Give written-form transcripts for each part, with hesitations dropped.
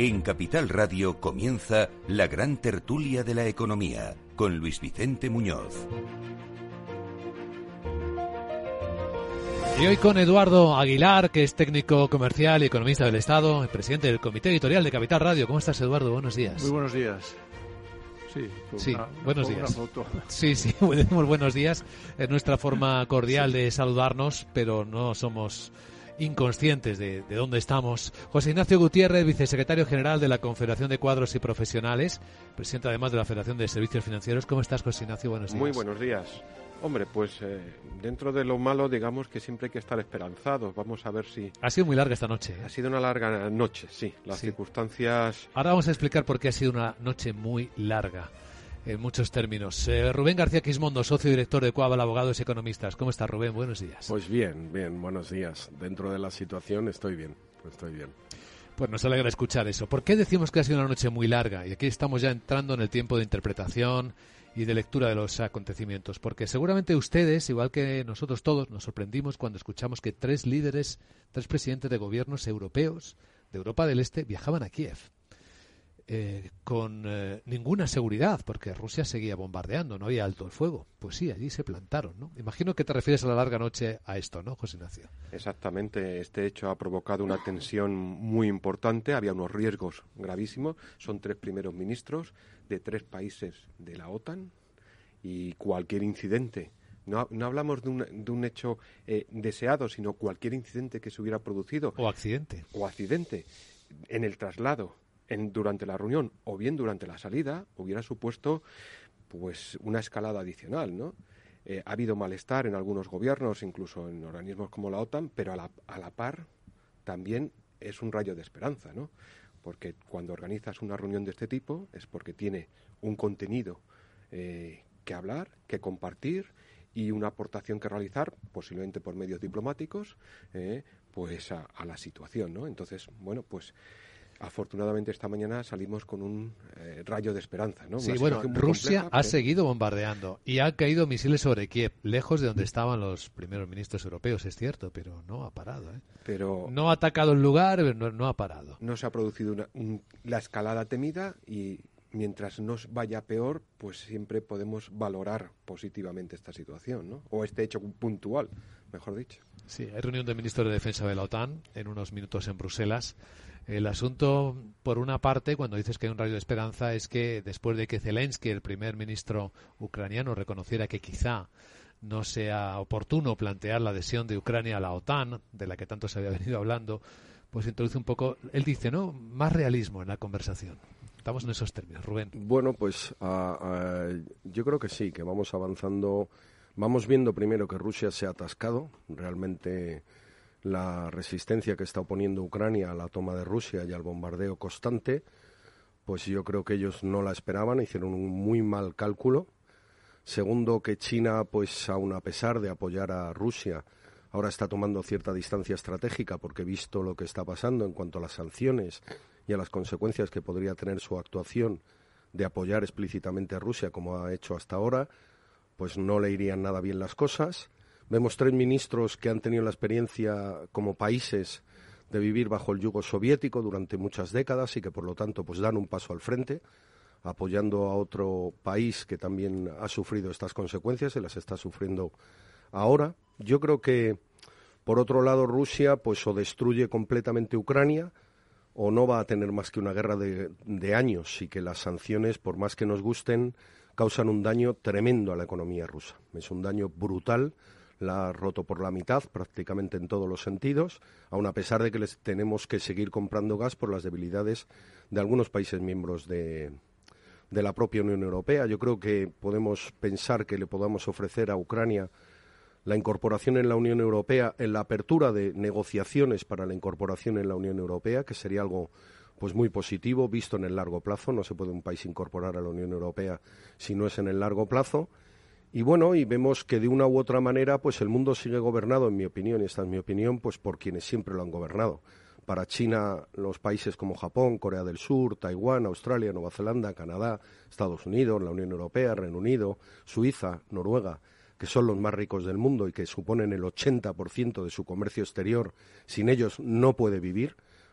En Capital Radio comienza la gran tertulia de la economía con Luis Vicente Muñoz. Y hoy con Eduardo Aguilar, que es técnico comercial y economista del Estado, el presidente del Comité Editorial de Capital Radio. ¿Cómo estás, Eduardo? Buenos días. Muy buenos días. Sí, buenos días. Una foto. Sí, decimos buenos días. Es nuestra forma cordial de saludarnos, pero no somos inconscientes de dónde estamos. José Ignacio Gutiérrez, vicesecretario general de la Confederación de Cuadros y Profesionales, presidente además de la Federación de Servicios Financieros. ¿Cómo estás, José Ignacio? Buenos días. Muy buenos días. Hombre, pues dentro de lo malo, digamos que siempre hay que estar esperanzados. Vamos a ver si... Ha sido muy larga esta noche. Ha sido una larga noche, sí. Las circunstancias... Ahora vamos a explicar por qué ha sido una noche muy larga, en muchos términos. Rubén García Quismondo, socio director de Coabal Abogados y Economistas. ¿Cómo está, Rubén? Buenos días. Pues bien, buenos días. Dentro de la situación estoy bien. Pues nos alegra escuchar eso. ¿Por qué decimos que ha sido una noche muy larga? Y aquí estamos ya entrando en el tiempo de interpretación y de lectura de los acontecimientos. Porque seguramente ustedes, igual que nosotros todos, nos sorprendimos cuando escuchamos que tres presidentes de gobiernos europeos de Europa del Este viajaban a Kiev. Con ninguna seguridad, porque Rusia seguía bombardeando, no había alto el fuego. Pues sí, allí se plantaron, ¿no? Imagino que te refieres a la larga noche a esto, ¿no, José Ignacio? Exactamente, este hecho ha provocado una tensión muy importante, había unos riesgos gravísimos, son tres primeros ministros de tres países de la OTAN y cualquier incidente, no hablamos de un hecho deseado, sino cualquier incidente que se hubiera producido. O accidente en el traslado, durante la reunión o bien durante la salida, hubiera supuesto pues una escalada adicional, ¿no? Ha habido malestar en algunos gobiernos, incluso en organismos como la OTAN, pero a la par también es un rayo de esperanza, ¿no? Porque cuando organizas una reunión de este tipo es porque tiene un contenido que hablar, que compartir y una aportación que realizar, posiblemente por medios diplomáticos, pues a la situación, ¿no? Entonces, bueno, pues afortunadamente esta mañana salimos con un rayo de esperanza, ¿no? Sí, bueno, Rusia ha seguido bombardeando y ha caído misiles sobre Kiev, lejos de donde estaban los primeros ministros europeos, es cierto, pero no ha parado, ¿eh? Pero no ha atacado el lugar, no ha parado. No se ha producido la escalada temida y mientras nos vaya peor, pues siempre podemos valorar positivamente esta situación, ¿no? O este hecho puntual, mejor dicho. Sí, hay reunión de ministros de Defensa de la OTAN en unos minutos en Bruselas. El asunto, por una parte, cuando dices que hay un rayo de esperanza, es que después de que Zelensky, el primer ministro ucraniano, reconociera que quizá no sea oportuno plantear la adhesión de Ucrania a la OTAN, de la que tanto se había venido hablando, pues introduce un poco, él dice, ¿no?, más realismo en la conversación. Estamos en esos términos, Rubén. Bueno, pues yo creo que sí, que vamos avanzando. Vamos viendo primero que Rusia se ha atascado. Realmente la resistencia que está oponiendo Ucrania a la toma de Rusia y al bombardeo constante, pues yo creo que ellos no la esperaban, hicieron un muy mal cálculo. Segundo, que China, pues aun a pesar de apoyar a Rusia, ahora está tomando cierta distancia estratégica porque visto lo que está pasando en cuanto a las sanciones y a las consecuencias que podría tener su actuación de apoyar explícitamente a Rusia como ha hecho hasta ahora, pues no le irían nada bien las cosas. Vemos tres ministros que han tenido la experiencia como países de vivir bajo el yugo soviético durante muchas décadas y que por lo tanto pues dan un paso al frente, apoyando a otro país que también ha sufrido estas consecuencias y las está sufriendo ahora. Yo creo que, por otro lado, Rusia pues o destruye completamente Ucrania o no va a tener más que una guerra de años y que las sanciones, por más que nos gusten, causan un daño tremendo a la economía rusa. Es un daño brutal. La ha roto por la mitad prácticamente en todos los sentidos, aun a pesar de que les tenemos que seguir comprando gas por las debilidades de algunos países miembros de la propia Unión Europea. Yo creo que podemos pensar que le podamos ofrecer a Ucrania la incorporación en la Unión Europea, en la apertura de negociaciones para la incorporación en la Unión Europea, que sería algo pues muy positivo, visto en el largo plazo. No se puede un país incorporar a la Unión Europea si no es en el largo plazo. Y bueno, y vemos que de una u otra manera, pues el mundo sigue gobernado, en mi opinión, y esta es mi opinión, pues por quienes siempre lo han gobernado. Para China, los países como Japón, Corea del Sur, Taiwán, Australia, Nueva Zelanda, Canadá, Estados Unidos, la Unión Europea, Reino Unido, Suiza, Noruega, que son los más ricos del mundo y que suponen el 80% de su comercio exterior, sin ellos no puede vivir,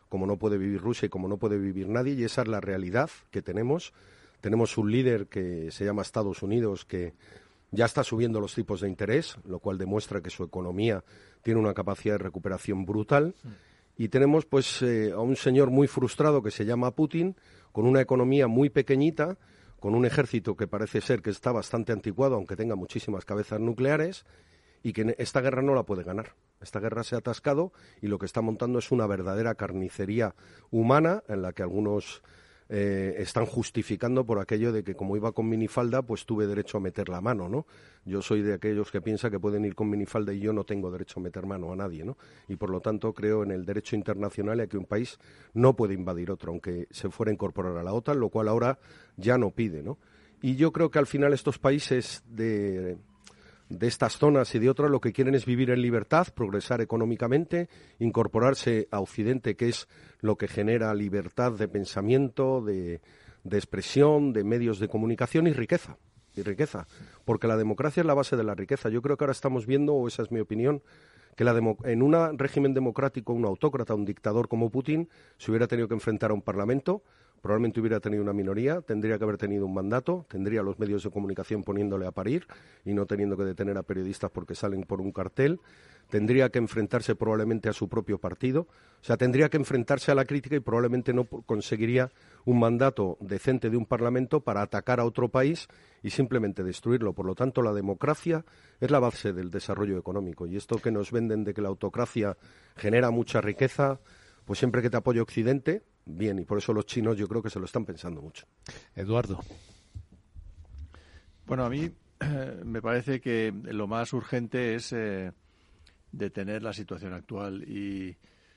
como no puede vivir Rusia y como no puede vivir nadie, y esa es la realidad que tenemos. Tenemos un líder que se llama Estados Unidos, que ya está subiendo los tipos de interés, lo cual demuestra que su economía tiene una capacidad de recuperación brutal. Y tenemos pues a un señor muy frustrado que se llama Putin, con una economía muy pequeñita, con un ejército que parece ser que está bastante anticuado, aunque tenga muchísimas cabezas nucleares, y que esta guerra no la puede ganar. Esta guerra se ha atascado y lo que está montando es una verdadera carnicería humana en la que algunos están justificando por aquello de que como iba con minifalda, pues tuve derecho a meter la mano, ¿no? Yo soy de aquellos que piensan que pueden ir con minifalda y yo no tengo derecho a meter mano a nadie, ¿no? Y por lo tanto creo en el derecho internacional y a que un país no puede invadir otro, aunque se fuera a incorporar a la OTAN, lo cual ahora ya no pide, ¿no? Y yo creo que al final estos países de estas zonas y de otras lo que quieren es vivir en libertad, progresar económicamente, incorporarse a Occidente, que es lo que genera libertad de pensamiento, de expresión, de medios de comunicación y riqueza, porque la democracia es la base de la riqueza. Yo creo que ahora estamos viendo, o esa es mi opinión, que en un régimen democrático, un autócrata, un dictador como Putin, se hubiera tenido que enfrentar a un parlamento, probablemente hubiera tenido una minoría, tendría que haber tenido un mandato, tendría los medios de comunicación poniéndole a parir y no teniendo que detener a periodistas porque salen por un cartel, tendría que enfrentarse probablemente a su propio partido, o sea, tendría que enfrentarse a la crítica y probablemente no conseguiría un mandato decente de un parlamento para atacar a otro país y simplemente destruirlo. Por lo tanto, la democracia es la base del desarrollo económico y esto que nos venden de que la autocracia genera mucha riqueza, pues siempre que te apoye Occidente, bien, y por eso los chinos yo creo que se lo están pensando mucho. Eduardo. Bueno, a mí me parece que lo más urgente es detener la situación actual y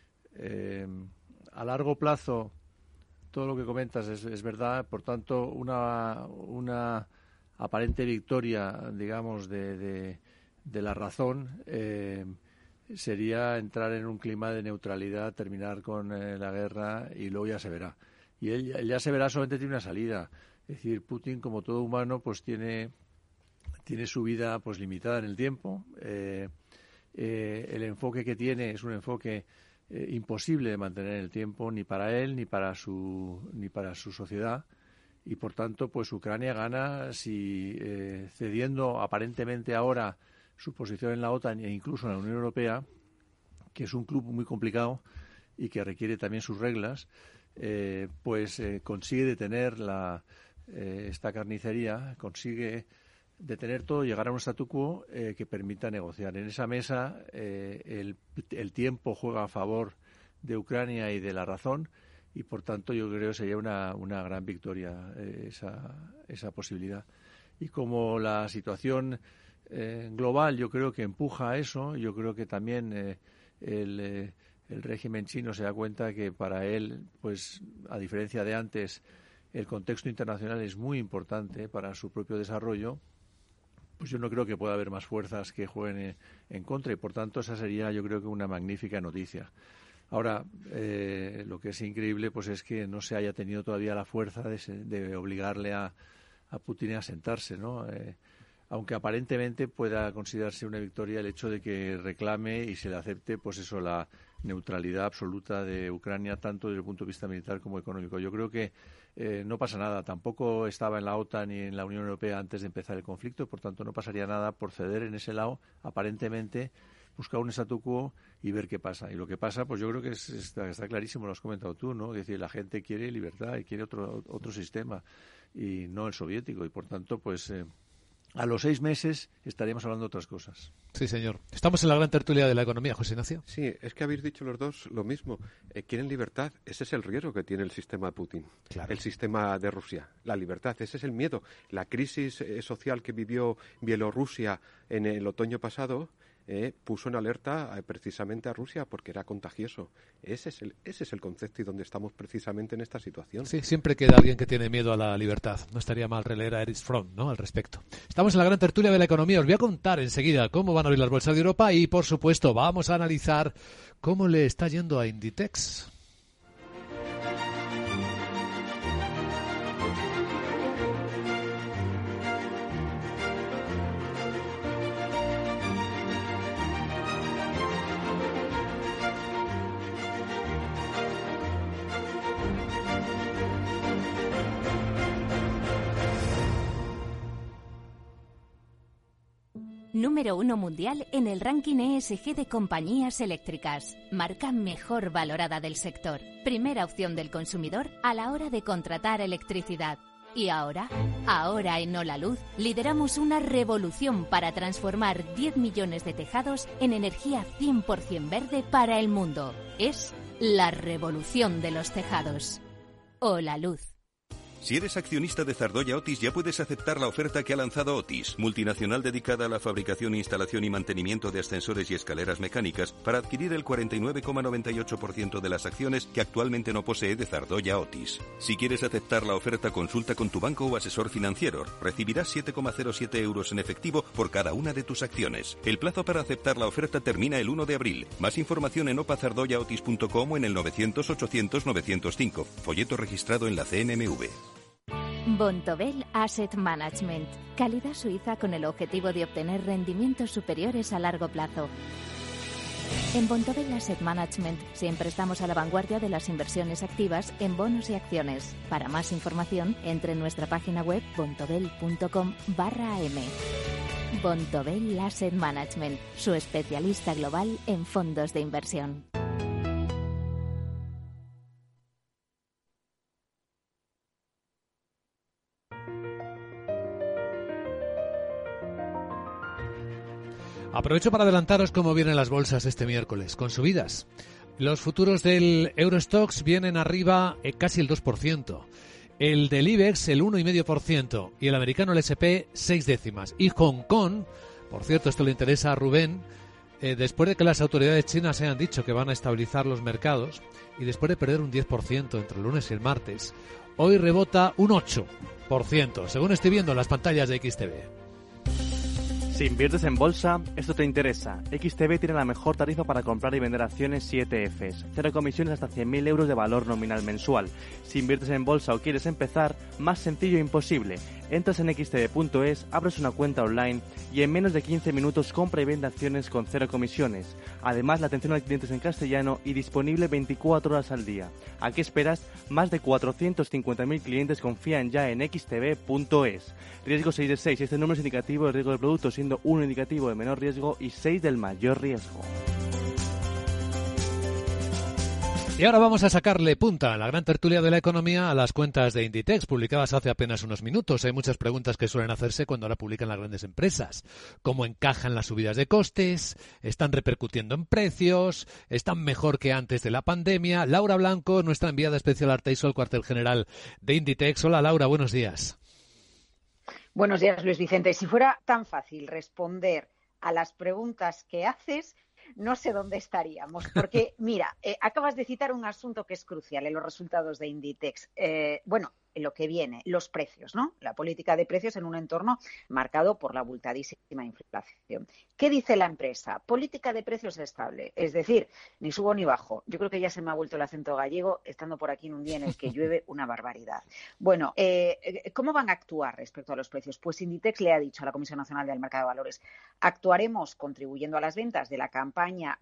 a largo plazo todo lo que comentas es verdad, por tanto una aparente victoria, digamos, de la razón sería entrar en un clima de neutralidad, terminar con la guerra y luego ya se verá. Y él ya se verá, solamente tiene una salida. Es decir, Putin, como todo humano, pues tiene su vida pues limitada en el tiempo. El enfoque que tiene es un enfoque imposible de mantener en el tiempo, ni para él ni para su sociedad. Y por tanto, pues Ucrania gana si cediendo aparentemente ahora su posición en la OTAN e incluso en la Unión Europea, que es un club muy complicado y que requiere también sus reglas, consigue detener esta carnicería, consigue detener todo, llegar a un statu quo que permita negociar. En esa mesa el tiempo juega a favor de Ucrania y de la razón y por tanto yo creo que sería una gran victoria esa posibilidad. Y como la situación global yo creo que empuja a eso, yo creo que también el régimen chino se da cuenta que para él, pues a diferencia de antes, el contexto internacional es muy importante para su propio desarrollo. Pues yo no creo que pueda haber más fuerzas que jueguen en contra y por tanto esa sería yo creo que una magnífica noticia. Ahora, lo que es increíble pues es que no se haya tenido todavía la fuerza de obligarle a Putin a sentarse, ¿no? Aunque aparentemente pueda considerarse una victoria el hecho de que reclame y se le acepte pues eso, la neutralidad absoluta de Ucrania tanto desde el punto de vista militar como económico. Yo creo que no pasa nada, tampoco estaba en la OTAN ni en la Unión Europea antes de empezar el conflicto, por tanto no pasaría nada por ceder en ese lado, aparentemente buscar un statu quo y ver qué pasa. Y lo que pasa, pues yo creo que está clarísimo, lo has comentado tú, ¿no? Es decir, la gente quiere libertad y quiere otro sistema y no el soviético y por tanto, pues a los 6 meses estaríamos hablando de otras cosas. Sí, señor. Estamos en la gran tertulia de la economía, José Ignacio. Sí, es que habéis dicho los dos lo mismo. Quieren libertad. Ese es el riesgo que tiene el sistema de Putin, claro. El sistema de Rusia. La libertad, ese es el miedo. La crisis social que vivió Bielorrusia en el otoño pasado puso en alerta precisamente a Rusia porque era contagioso. Ese es el concepto y donde estamos precisamente en esta situación. Sí, siempre queda alguien que tiene miedo a la libertad. No estaría mal releer a Erich Fromm, ¿no?, al respecto. Estamos en la gran tertulia de la economía. Os voy a contar enseguida cómo van a abrir las bolsas de Europa y, por supuesto, vamos a analizar cómo le está yendo a Inditex. Número 1 mundial en el ranking ESG de compañías eléctricas. Marca mejor valorada del sector. Primera opción del consumidor a la hora de contratar electricidad. Y ahora en Holaluz, lideramos una revolución para transformar 10 millones de tejados en energía 100% verde para el mundo. Es la revolución de los tejados. Holaluz. Si eres accionista de Zardoya Otis, ya puedes aceptar la oferta que ha lanzado Otis, multinacional dedicada a la fabricación, instalación y mantenimiento de ascensores y escaleras mecánicas, para adquirir el 49,98% de las acciones que actualmente no posee de Zardoya Otis. Si quieres aceptar la oferta, consulta con tu banco o asesor financiero. Recibirás 7,07 euros en efectivo por cada una de tus acciones. El plazo para aceptar la oferta termina el 1 de abril. Más información en opazardoyaotis.com o en el 900-800-905. Folleto registrado en la CNMV. Bontobel Asset Management. Calidad suiza con el objetivo de obtener rendimientos superiores a largo plazo. En Bontobel Asset Management siempre estamos a la vanguardia de las inversiones activas en bonos y acciones. Para más información, entre en nuestra página web bontobel.com/am. Bontobel Asset Management, su especialista global en fondos de inversión. Aprovecho para adelantaros cómo vienen las bolsas este miércoles, con subidas. Los futuros del Eurostoxx vienen arriba casi el 2%. El del IBEX el 1,5% y el americano el S&P 6 décimas. Y Hong Kong, por cierto, esto le interesa a Rubén, después de que las autoridades chinas hayan dicho que van a estabilizar los mercados y después de perder un 10% entre el lunes y el martes, hoy rebota un 8%, según estoy viendo en las pantallas de XTV. Si inviertes en bolsa, esto te interesa. XTB tiene la mejor tarifa para comprar y vender acciones y ETFs. 0 comisiones hasta 100.000 euros de valor nominal mensual. Si inviertes en bolsa o quieres empezar, más sencillo imposible. Entras en xtb.es, abres una cuenta online y en menos de 15 minutos compra y vende acciones con 0 comisiones. Además, la atención al cliente es en castellano y disponible 24 horas al día. ¿A qué esperas? Más de 450.000 clientes confían ya en xtb.es. Riesgo 6 de 6. Este número es indicativo de riesgo del producto, siendo 1 indicativo de menor riesgo y 6 del mayor riesgo. Y ahora vamos a sacarle punta a la gran tertulia de la economía a las cuentas de Inditex, publicadas hace apenas unos minutos. Hay muchas preguntas que suelen hacerse cuando ahora publican las grandes empresas. ¿Cómo encajan las subidas de costes? ¿Están repercutiendo en precios? ¿Están mejor que antes de la pandemia? Laura Blanco, nuestra enviada especial a Arteixo, cuartel general de Inditex. Hola Laura, buenos días. Buenos días, Luis Vicente. Si fuera tan fácil responder a las preguntas que haces, no sé dónde estaríamos. Porque, mira, acabas de citar un asunto que es crucial en los resultados de Inditex. En lo que viene, los precios, ¿no? La política de precios en un entorno marcado por la abultadísima inflación. ¿Qué dice la empresa? Política de precios estable, es decir, ni subo ni bajo. Yo creo que ya se me ha vuelto el acento gallego estando por aquí en un día en el que llueve una barbaridad. Bueno, ¿cómo van a actuar respecto a los precios? Pues Inditex le ha dicho a la Comisión Nacional del Mercado de Valores: actuaremos contribuyendo a las ventas de la campaña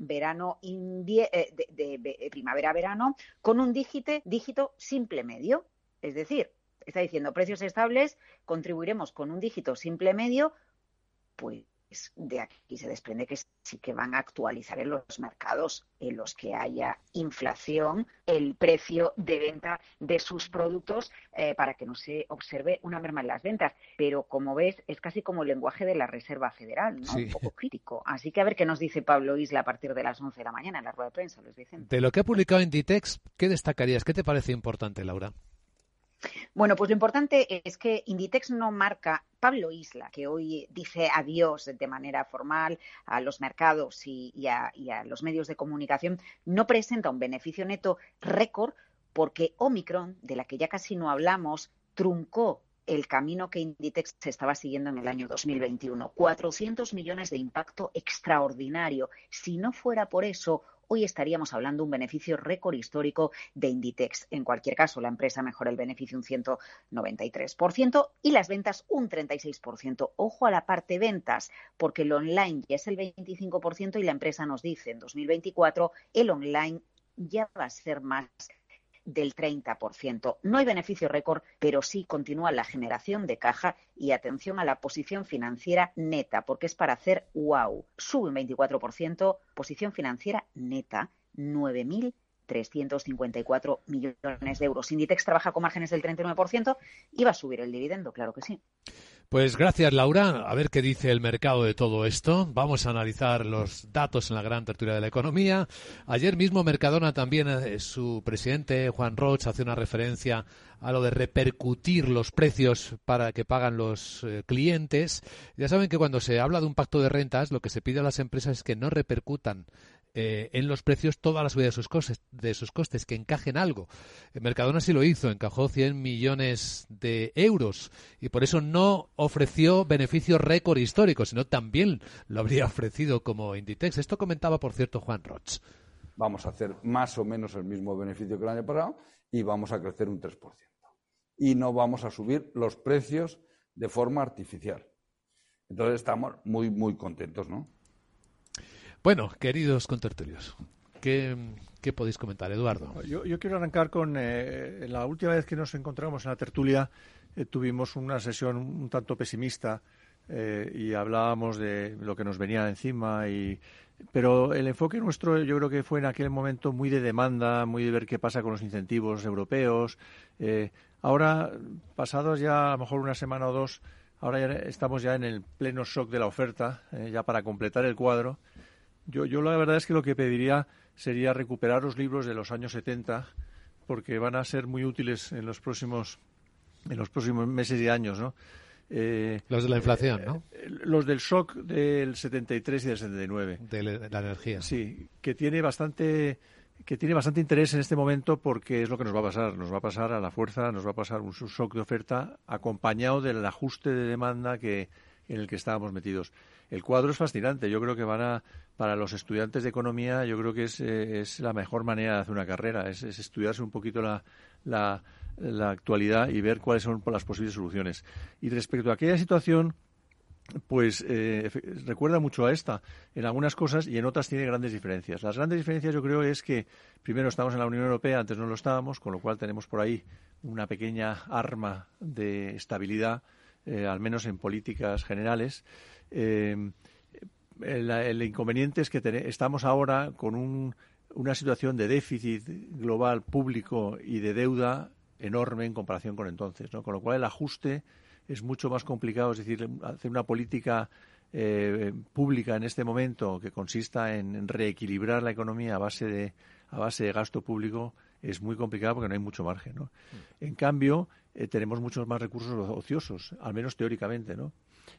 primavera-verano con un dígito simple medio. Es decir, está diciendo precios estables, contribuiremos con un dígito simple medio, pues de aquí se desprende que sí que van a actualizar en los mercados en los que haya inflación el precio de venta de sus productos para que no se observe una merma en las ventas. Pero como ves, es casi como el lenguaje de la Reserva Federal, ¿no? Sí. Un poco crítico. Así que a ver qué nos dice Pablo Isla a partir de las 11 de la mañana en la rueda de prensa, Luis Vicente. De lo que ha publicado Inditex, ¿qué destacarías? ¿Qué te parece importante, Laura? Bueno, pues lo importante es que Inditex no marca. Pablo Isla, que hoy dice adiós de manera formal a los mercados y a los medios de comunicación, no presenta un beneficio neto récord porque Omicron, de la que ya casi no hablamos, truncó el camino que Inditex se estaba siguiendo en el año 2021. 400 millones de impacto extraordinario. Si no fuera por eso, hoy estaríamos hablando de un beneficio récord histórico de Inditex. En cualquier caso, la empresa mejora el beneficio un 193% y las ventas un 36%. Ojo a la parte ventas, porque el online ya es el 25% y la empresa nos dice en 2024 el online ya va a ser más del 30%. No hay beneficio récord, pero sí continúa la generación de caja y atención a la posición financiera neta, porque es para hacer wow. Sube un 24%, posición financiera neta, 9.354 millones de euros. Inditex trabaja con márgenes del 39% y va a subir el dividendo, claro que sí. Pues gracias, Laura. A ver qué dice el mercado de todo esto. Vamos a analizar los datos en la gran tertulia de la economía. Ayer mismo Mercadona también, su presidente Juan Roig hace una referencia a lo de repercutir los precios para que pagan los clientes. Ya saben que cuando se habla de un pacto de rentas, lo que se pide a las empresas es que no repercutan en los precios toda la subida de sus costes, que encajen algo. Mercadona sí lo hizo, encajó 100 millones de euros y por eso no ofreció beneficios récord históricos, sino también lo habría ofrecido como Inditex. Esto comentaba, por cierto, Juan Roig. Vamos a hacer más o menos el mismo beneficio que el año pasado y vamos a crecer un 3%. Y no vamos a subir los precios de forma artificial. Entonces estamos muy, muy contentos, ¿no? Bueno, queridos contertulios, ¿qué podéis comentar, Eduardo? Yo quiero arrancar con la última vez que nos encontramos en la tertulia tuvimos una sesión un tanto pesimista y hablábamos de lo que nos venía encima, pero el enfoque nuestro yo creo que fue en aquel momento muy de demanda, muy de ver qué pasa con los incentivos europeos. Ahora, pasados ya a lo mejor una semana o dos, ahora ya estamos ya en el pleno shock de la oferta, ya para completar el cuadro. Yo la verdad es que lo que pediría sería recuperar los libros de los años 70 porque van a ser muy útiles en los próximos meses y años, ¿no? Los de la inflación, ¿no? Los del shock del 73 y del 79. De la energía. Sí, que tiene bastante interés en este momento porque es lo que nos va a pasar. Nos va a pasar a la fuerza, nos va a pasar un shock de oferta acompañado del ajuste de demanda en el que estábamos metidos. El cuadro es fascinante. Yo creo que para los estudiantes de economía, yo creo que es la mejor manera de hacer una carrera. Es estudiarse un poquito la actualidad y ver cuáles son las posibles soluciones. Y respecto a aquella situación, pues recuerda mucho a esta en algunas cosas y en otras tiene grandes diferencias. Las grandes diferencias yo creo es que primero estamos en la Unión Europea, antes no lo estábamos, con lo cual tenemos por ahí una pequeña arma de estabilidad, al menos en políticas generales. El inconveniente es que estamos ahora con una situación de déficit global público y de deuda enorme en comparación con entonces, ¿no? Con lo cual el ajuste es mucho más complicado, es decir, hacer una política pública en este momento que consista en reequilibrar la economía a base de gasto público es muy complicado porque no hay mucho margen, ¿no? En cambio, tenemos muchos más recursos ociosos, al menos teóricamente, ¿no?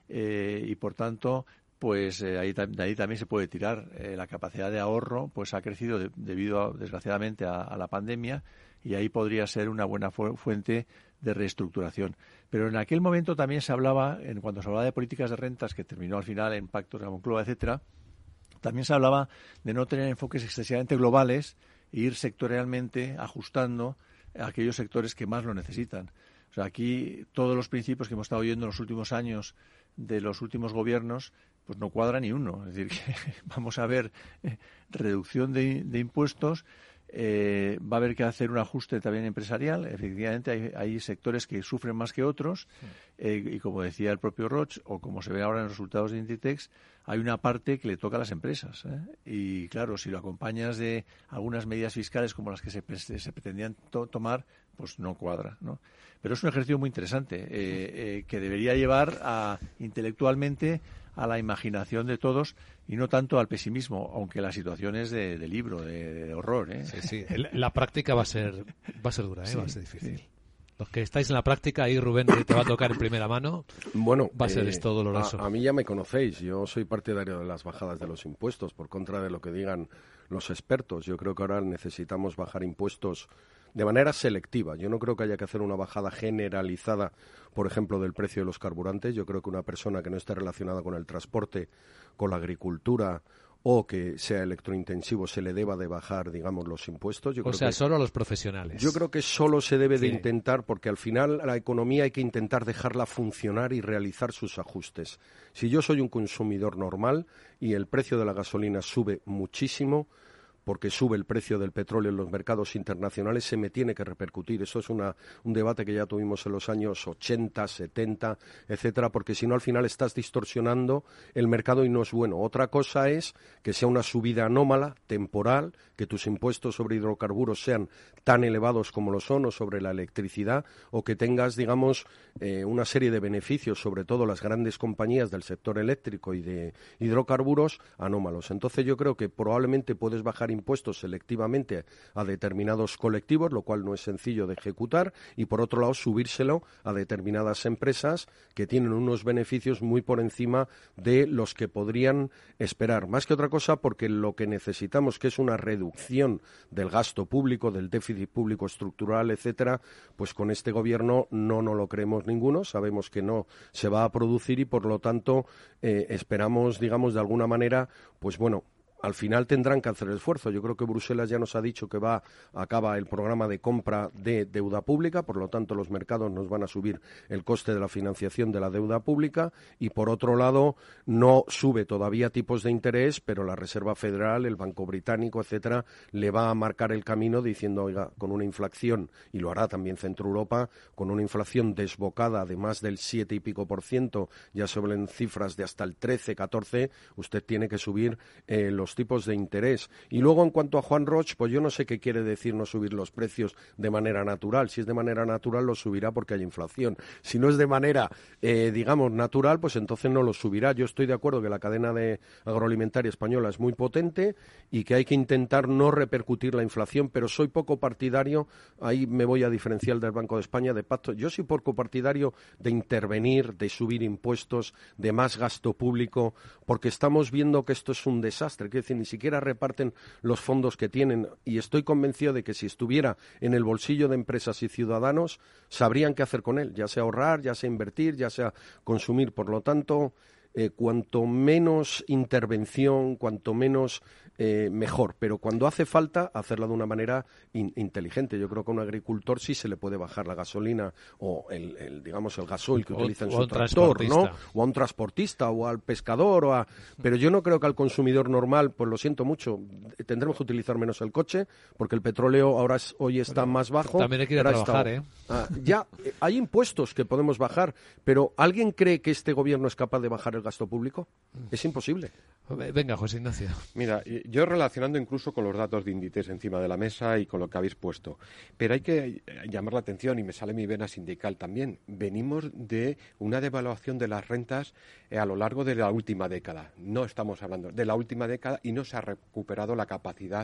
Y por tanto, pues de ahí también se puede tirar. La capacidad de ahorro pues ha crecido debido, desgraciadamente, a la pandemia y ahí podría ser una buena fuente de reestructuración. Pero en aquel momento también se hablaba, cuando se hablaba de políticas de rentas, que terminó al final en pactos de la Moncloa, etcétera, también se hablaba de no tener enfoques excesivamente globales e ir sectorialmente ajustando a aquellos sectores que más lo necesitan. O sea, aquí todos los principios que hemos estado oyendo en los últimos años de los últimos gobiernos, pues no cuadra ni uno. Es decir, que vamos a ver reducción de impuestos, va a haber que hacer un ajuste también empresarial. Efectivamente, hay sectores que sufren más que otros y como decía el propio Roig, o como se ve ahora en los resultados de Inditex, hay una parte que le toca a las empresas. Y claro, si lo acompañas de algunas medidas fiscales como las que se pretendían tomar, pues no cuadra, ¿no? Pero es un ejercicio muy interesante que debería llevar intelectualmente a la imaginación de todos y no tanto al pesimismo, aunque la situación es de libro, de horror, ¿eh? Sí. La práctica va a ser dura, sí, va a ser difícil. Sí. Los que estáis en la práctica, ahí Rubén te va a tocar en primera mano. Bueno, va a ser esto doloroso. A mí ya me conocéis, yo soy partidario de las bajadas de los impuestos, por contra de lo que digan los expertos. Yo creo que ahora necesitamos bajar impuestos de manera selectiva. Yo no creo que haya que hacer una bajada generalizada, por ejemplo, del precio de los carburantes. Yo creo que una persona que no esté relacionada con el transporte, con la agricultura o que sea electrointensivo se le deba de bajar, digamos, los impuestos. Solo a los profesionales. Yo creo que solo se debe de intentar, porque al final la economía hay que intentar dejarla funcionar y realizar sus ajustes. Si yo soy un consumidor normal y el precio de la gasolina sube muchísimo, porque sube el precio del petróleo en los mercados internacionales, se me tiene que repercutir. Eso es un debate que ya tuvimos en los años 80, 70, etcétera, porque si no al final estás distorsionando el mercado y no es bueno. Otra cosa es que sea una subida anómala, temporal, que tus impuestos sobre hidrocarburos sean tan elevados como lo son, o sobre la electricidad, o que tengas, digamos, una serie de beneficios, sobre todo las grandes compañías del sector eléctrico y de hidrocarburos, anómalos. Entonces yo creo que probablemente puedes bajar impuestos selectivamente a determinados colectivos, lo cual no es sencillo de ejecutar, y por otro lado subírselo a determinadas empresas que tienen unos beneficios muy por encima de los que podrían esperar. Más que otra cosa porque lo que necesitamos, que es una reducción del gasto público, del déficit público estructural, etcétera, pues con este gobierno no lo creemos ninguno, sabemos que no se va a producir y por lo tanto esperamos, digamos, de alguna manera, pues bueno, al final tendrán que hacer el esfuerzo. Yo creo que Bruselas ya nos ha dicho que acaba el programa de compra de deuda pública, por lo tanto los mercados nos van a subir el coste de la financiación de la deuda pública y por otro lado no sube todavía tipos de interés, pero la Reserva Federal, el Banco Británico, etcétera, le va a marcar el camino diciendo, oiga, con una inflación, y lo hará también Centro Europa, con una inflación desbocada de más del 7 y pico %, ya sobre cifras de hasta el 13, 14, usted tiene que subir los tipos de interés. Y luego, en cuanto a Juan Roch, pues yo no sé qué quiere decir no subir los precios de manera natural. Si es de manera natural, los subirá porque hay inflación. Si no es de manera, digamos, natural, pues entonces no los subirá. Yo estoy de acuerdo que la cadena agroalimentaria española es muy potente y que hay que intentar no repercutir la inflación, pero soy poco partidario, ahí me voy a diferenciar del Banco de España, de pacto. Yo soy poco partidario de intervenir, de subir impuestos, de más gasto público, porque estamos viendo que esto es un desastre. Es decir, ni siquiera reparten los fondos que tienen y estoy convencido de que si estuviera en el bolsillo de empresas y ciudadanos sabrían qué hacer con él, ya sea ahorrar, ya sea invertir, ya sea consumir. Por lo tanto, cuanto menos intervención, cuanto menos mejor, pero cuando hace falta hacerla de una manera inteligente. Yo creo que a un agricultor sí se le puede bajar la gasolina o el gasoil que utiliza en su tractor, ¿no? O a un transportista o al pescador pero yo no creo que al consumidor normal, pues lo siento mucho, tendremos que utilizar menos el coche porque el petróleo hoy está más bajo. También hay que ir a trabajar, ya hay impuestos que podemos bajar, pero ¿alguien cree que este gobierno es capaz de bajar el gasto público? Es imposible. Venga, José Ignacio. Mira, yo relacionando incluso con los datos de Inditex encima de la mesa y con lo que habéis puesto, pero hay que llamar la atención y me sale mi vena sindical también. Venimos de una devaluación de las rentas a lo largo de la última década. No estamos hablando de la última década y no se ha recuperado la capacidad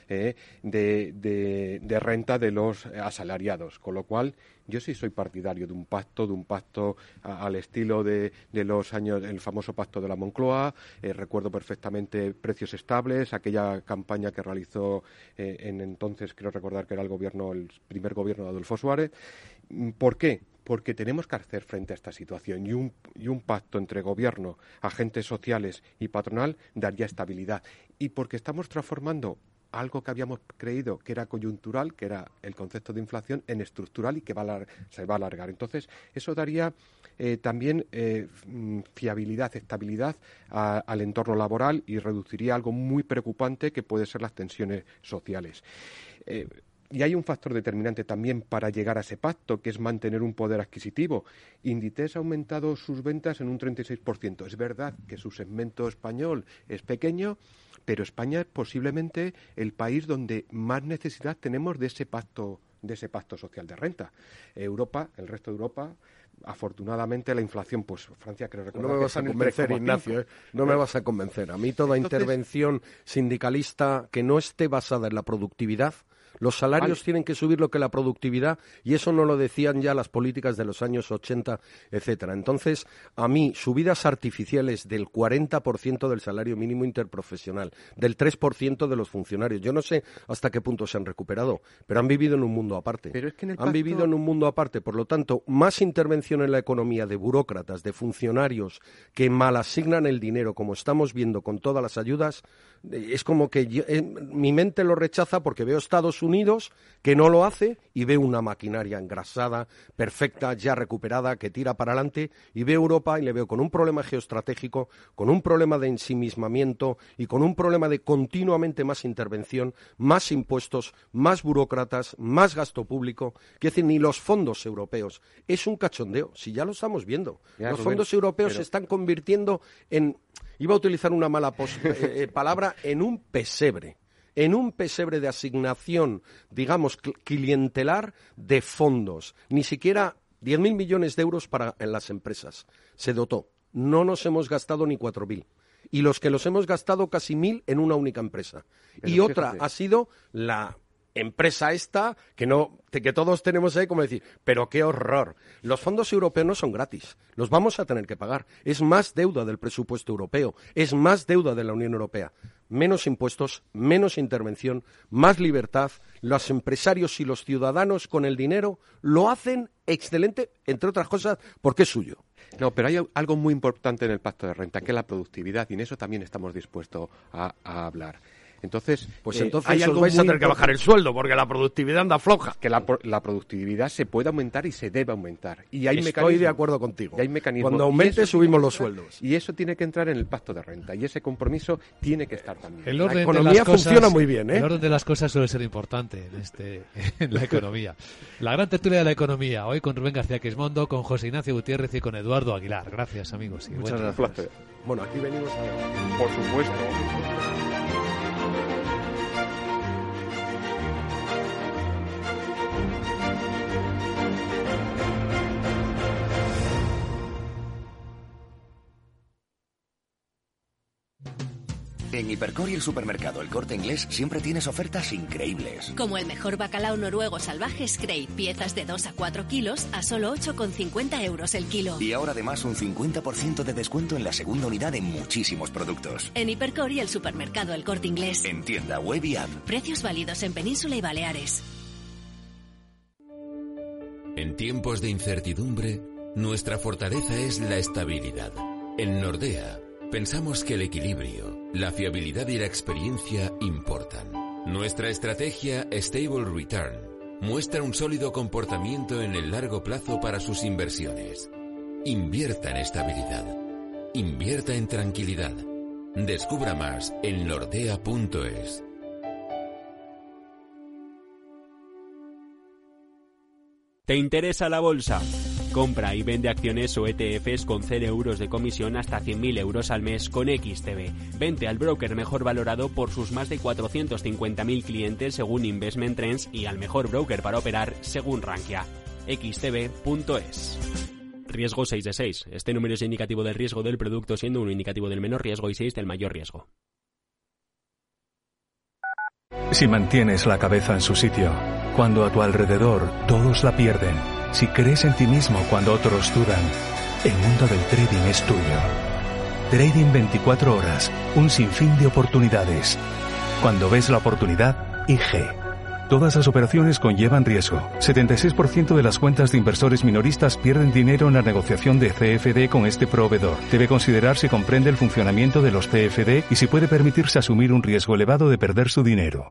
de renta de los asalariados, con lo cual yo sí soy partidario de un pacto al estilo de los años, el famoso pacto de la Moncloa. Recuerdo perfectamente precios estables, aquella campaña que realizó en entonces, creo recordar que era el primer gobierno de Adolfo Suárez. ¿Por qué? Porque tenemos que hacer frente a esta situación y un pacto entre gobierno, agentes sociales y patronal daría estabilidad. Y porque estamos transformando algo que habíamos creído que era coyuntural, que era el concepto de inflación, en estructural y que se va a alargar. Entonces, eso daría también fiabilidad, estabilidad al entorno laboral y reduciría algo muy preocupante que puede ser las tensiones sociales. Y hay un factor determinante también para llegar a ese pacto, que es mantener un poder adquisitivo. Inditex ha aumentado sus ventas en un 36%. Es verdad que su segmento español es pequeño, pero España es posiblemente el país donde más necesidad tenemos de ese pacto social de renta. Europa, el resto de Europa, afortunadamente la inflación, pues Francia creo recordar. No me vas a convencer, Ignacio, no me vas a convencer. A mí toda intervención sindicalista que no esté basada en la productividad. Los salarios tienen que subir lo que la productividad, y eso no lo decían ya las políticas de los años 80, etcétera. Entonces, a mí, subidas artificiales del 40% del salario mínimo interprofesional, del 3% de los funcionarios. Yo no sé hasta qué punto se han recuperado, pero han vivido en un mundo aparte. Pero es que vivido en un mundo aparte. Por lo tanto, más intervención en la economía de burócratas, de funcionarios que mal asignan el dinero, como estamos viendo con todas las ayudas, es como que mi mente lo rechaza porque veo Estados Estados Unidos, que no lo hace, y ve una maquinaria engrasada, perfecta, ya recuperada, que tira para adelante, y ve Europa y le veo con un problema geoestratégico, con un problema de ensimismamiento y con un problema de continuamente más intervención, más impuestos, más burócratas, más gasto público. Quiero decir, ni los fondos europeos. Es un cachondeo, si ya lo estamos viendo. Los fondos europeos se están convirtiendo en, iba a utilizar una mala palabra, en un pesebre de asignación, digamos, clientelar de fondos. Ni siquiera 10.000 millones de euros en las empresas se dotó. No nos hemos gastado ni 4.000. Y los que los hemos gastado casi 1.000 en una única empresa. Pero y otra ha sido la empresa esta que todos tenemos ahí como decir, pero qué horror. Los fondos europeos no son gratis, los vamos a tener que pagar. Es más deuda del presupuesto europeo, es más deuda de la Unión Europea. Menos impuestos, menos intervención, más libertad. Los empresarios y los ciudadanos con el dinero lo hacen excelente, entre otras cosas, porque es suyo. No, pero hay algo muy importante en el pacto de renta, que es la productividad, y en eso también estamos dispuestos a hablar. Entonces, entonces os vais a tener que bajar el sueldo, porque la productividad anda floja. Que la productividad se puede aumentar y se debe aumentar. Y hay Estoy de acuerdo contigo. Y hay mecanismos. Cuando aumente, subimos los sueldos. Y eso tiene que entrar en el pacto de renta. Y ese compromiso tiene que estar también. La economía funciona muy bien, ¿eh? El orden de las cosas suele ser importante en la economía. La gran tertulia de la economía, hoy con Rubén García Quismondo, con José Ignacio Gutiérrez y con Eduardo Aguilar. Gracias, amigos. Y muchas gracias. Bueno, aquí venimos a... Por supuesto. En Hipercor y el supermercado El Corte Inglés siempre tienes ofertas increíbles. Como el mejor bacalao noruego salvaje Scrape, piezas de 2 a 4 kilos a solo 8,50 euros el kilo. Y ahora además un 50% de descuento en la segunda unidad en muchísimos productos. En Hipercor y el supermercado El Corte Inglés. En tienda, web y app. Precios válidos en Península y Baleares. En tiempos de incertidumbre, nuestra fortaleza es la estabilidad. En Nordea, pensamos que el equilibrio, la fiabilidad y la experiencia importan. Nuestra estrategia Stable Return muestra un sólido comportamiento en el largo plazo para sus inversiones. Invierta en estabilidad. Invierta en tranquilidad. Descubra más en nordea.es. ¿Te interesa la bolsa? Compra y vende acciones o ETFs con 0 euros de comisión hasta 100.000 euros al mes con XTB. Vente al broker mejor valorado por sus más de 450.000 clientes según Investment Trends y al mejor broker para operar según Rankia. xtb.es. Riesgo 6 de 6. Este número es indicativo del riesgo del producto, siendo 1 indicativo del menor riesgo y 6 del mayor riesgo. Si mantienes la cabeza en su sitio, cuando a tu alrededor todos la pierden, si crees en ti mismo cuando otros dudan, el mundo del trading es tuyo. Trading 24 horas, un sinfín de oportunidades. Cuando ves la oportunidad, IG. Todas las operaciones conllevan riesgo. 76% de las cuentas de inversores minoristas pierden dinero en la negociación de CFD con este proveedor. Debe considerar si comprende el funcionamiento de los CFD y si puede permitirse asumir un riesgo elevado de perder su dinero.